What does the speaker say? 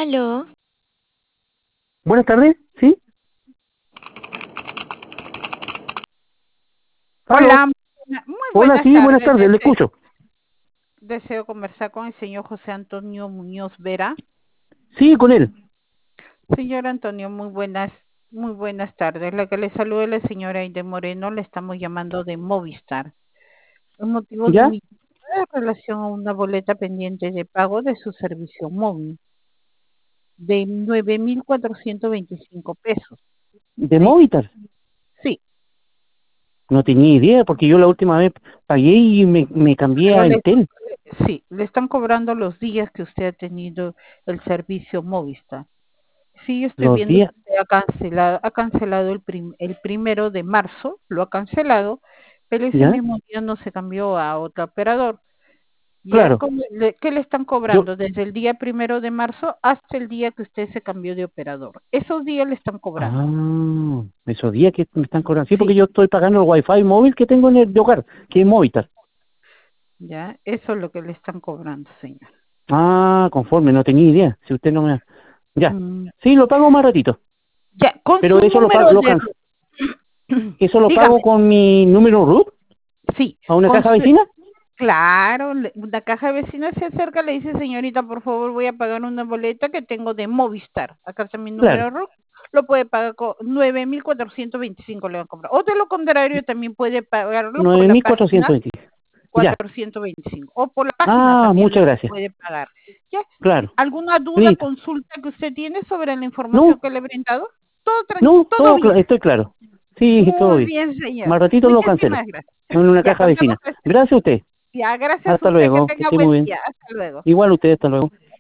Aló, Buenas tardes, ¿sí? ¿Aló? Hola, muy Hola, buenas sí, buenas tardes. tardes, le escucho. Deseo conversar con el señor José Antonio Muñoz Vera. Sí, con él. Señor Antonio, muy buenas tardes. La que le saluda es la señora Aide Moreno. Le estamos llamando de Movistar. El motivo de ¿Ya? mi llamada en relación a una boleta pendiente de pago de su servicio móvil de 9.425 pesos. ¿De ¿Sí? Movistar? Sí, No tenía idea, porque yo la última vez pagué y me cambié pero a Entel. le están cobrando los días que usted ha tenido el servicio Movistar. Sí, yo estoy Los viendo que días, usted ha cancelado el 1 de marzo, lo ha cancelado, pero ese ¿ya? mismo día no se cambió a otro operador. ¿Ya? Claro. ¿Qué le están Yo, cobrando? Desde el día 1 de marzo hasta el día que usted se cambió de operador. Esos días le están cobrando. esos días que me están cobrando. Sí, porque Sí, yo estoy pagando el wifi móvil que tengo en el de hogar, que es Movistar. ya, eso es lo que le están cobrando, señor. Conforme, no tenía idea. Si usted no me... Ya. Mm, Sí, lo pago más ratito. Ya, con Pero su eso número de... eso lo Dígame, pago con mi número RUT sí, a una con caja su... vecina. Claro, la caja de vecinos se acerca, le dice, señorita, por favor, voy a pagar una boleta que tengo de Movistar. Acá está mi Claro. número RUC. Lo puede pagar con 9.425 le van a comprar. O de lo contrario, también puede pagarlo por nueve la mil página cuatrocientos veinte. Ya. 425. O por la página también Muchas lo gracias. puede pagar. ¿Ya? Claro. ¿Alguna duda, Listo. consulta que usted tiene sobre la información No, que le he brindado? Todo no, todo bien. estoy claro. Sí, todo Muy bien. bien, señor. Más ratito lo cancelo. Muchísimas gracias. En una Ya, caja cualquier vecina. cosa. Gracias a usted. Ya, gracias a Hasta usted. Que luego. Que tenga esté buen muy bien. día. Hasta luego. Igual usted, hasta luego.